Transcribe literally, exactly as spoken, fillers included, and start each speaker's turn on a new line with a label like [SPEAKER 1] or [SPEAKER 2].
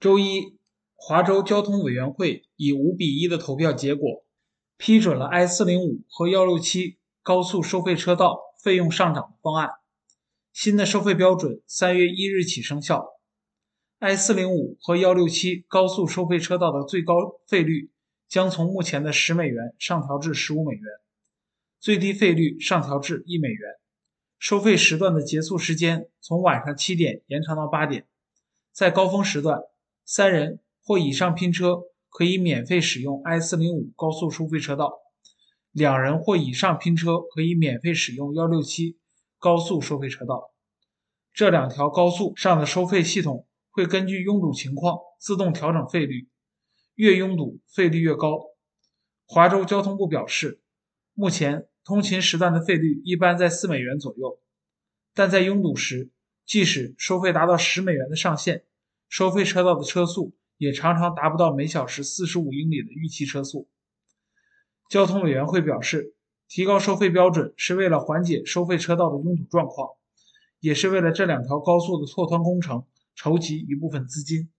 [SPEAKER 1] 周一，华州交通委员会以五比一的投票结果，批准了 I 四零五和一六七高速收费车道费用上涨的方案。新的收费标准三月一日起生效。I 四零五和一六七高速收费车道的最高费率将从目前的十美元上调至十五美元，最低费率上调至一美元。收费时段的结束时间从晚上七点延长到八点。在高峰时段，三人或以上拼车可以免费使用 I 四零五高速收费车道，两人或以上拼车可以免费使用一六七高速收费车道。这两条高速上的收费系统会根据拥堵情况自动调整费率，越拥堵费率越高。华州交通部表示，目前通勤时段的费率一般在四美元左右，但在拥堵时，即使收费达到十美元的上限，收费车道的车速也常常达不到每小时四十五英里的预期车速。交通委员会表示，提高收费标准是为了缓解收费车道的拥堵状况，也是为了这两条高速的拓宽工程筹集一部分资金。